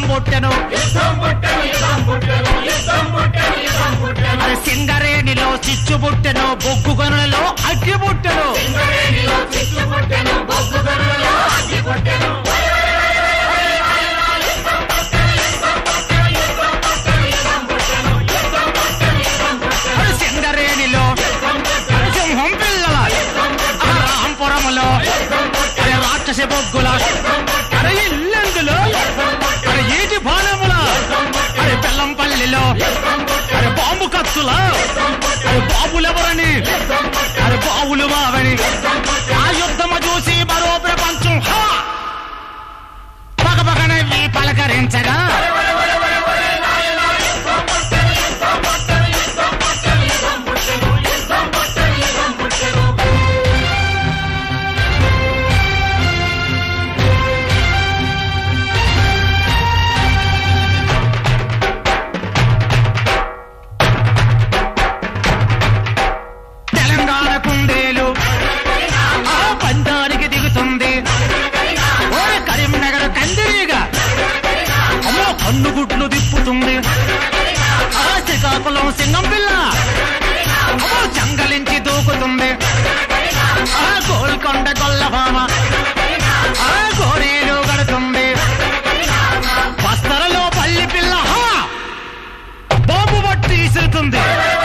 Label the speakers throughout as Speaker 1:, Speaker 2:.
Speaker 1: పుట్టెను సింగరేణిలో చిచ్చు పుట్టెను బొగ్గు గనులలో అగ్గి పుట్టెను సింగరేణిలో సింహం పిల్లల రాంపురములో రాక్షసి బొగ్గుల అరే ఇల్లెందులో అరే ఈటి బాణముల అరే బెల్లంపల్లిలో అరే బాంబు కత్తుల అరే బాబులెవరని అరే బావులు మావని ఆ యుద్ధము చూసి మరో ప్రపంచం పగపగనవి పలకరించగా కన్నుగుడ్లు దిప్పుతుంది శ్రీకాకుళం సింగం పిల్ల జంగలించి దూకుతుంది గోల్కొండ గొల్లభామ గోరీలు గడుతుంది బస్తరలో పల్లి పిల్ల బాంబు పట్టి ఇసురుతుంది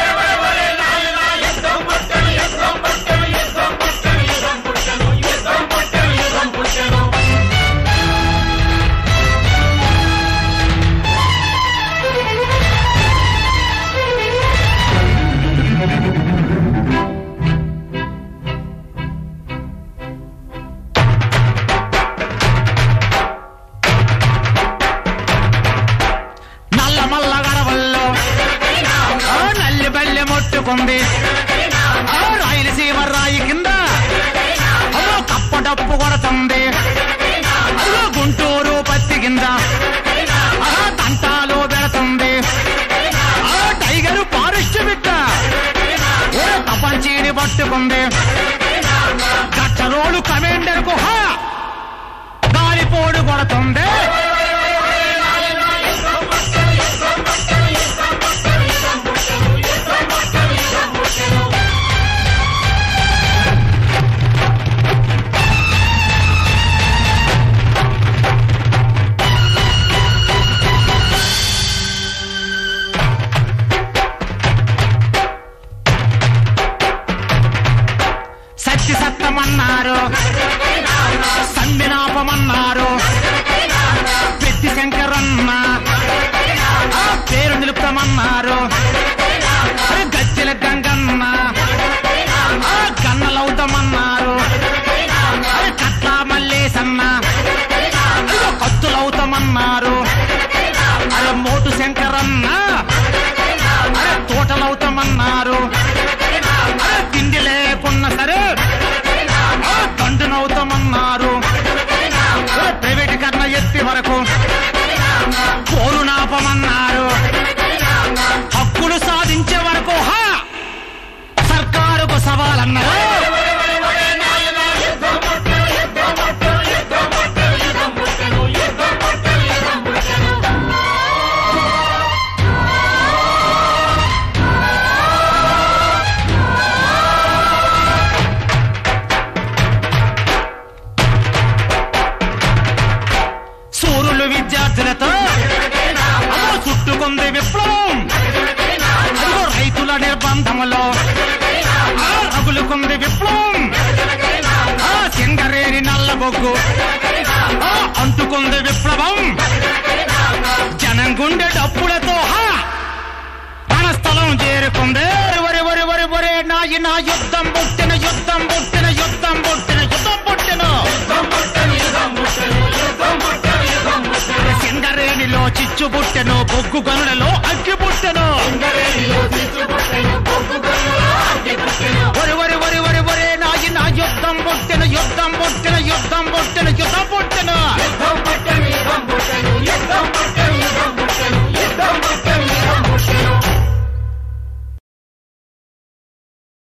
Speaker 1: రాయలసీమ రాయి కింద కప్పడప్పు కొడుతుంది గుంటూరు పత్తి కింద తంటాలు పెడుతుంది టైగరు పారిష్టి బిడ్డ ప్రపంచీని పట్టుకుంది గట్టరోలు కమాండర్ కు గాలిపోడు కొడుతుంది సత్తమన్నారు సంబినాపమన్నారు పెద్ది శంకరన్న పేరు నిలుపుతామన్నారు గజ్జెల గంగన్న గన్నలవుతామన్నారు కట్ల మల్లేసన్న కత్తులవుతామన్నారు అరే మోటు శంకరన్న తోటలవుతామన్నారు తిండి లేకున్నా సరే తండ్రినవుతామన్నారు ప్రైవేట్ కన్నా ఎత్తి వరకు పోరు నాపమన్నారు హక్కులు సాధించే వరకు సర్కారుకు సవాలన్నారు విద్యార్థులతో చుట్టుకుంది విప్లవం రైతుల నిర్బంధములో రగులుకుంది విప్లవం సింగరేణి నల్ల బొగ్గు అంటుకుంది విప్లవం జనం గుండె డప్పులతో రణస్థలం చేరుకుంది వరి వరి వరి వరి నాయి నా యుద్ధం పుట్టిన యుద్ధం పుట్టిన యుద్ధం పుట్టిన యుద్ధం పుట్టిన సింగరేణిలో చిచ్చు పుట్టెను బొగ్గు గనులలో అగ్గి పుట్టెను వరి వరి వరి వరి వరి నాయి నా యుద్ధం పుట్టిన యుద్ధం పుట్టిన యుద్ధం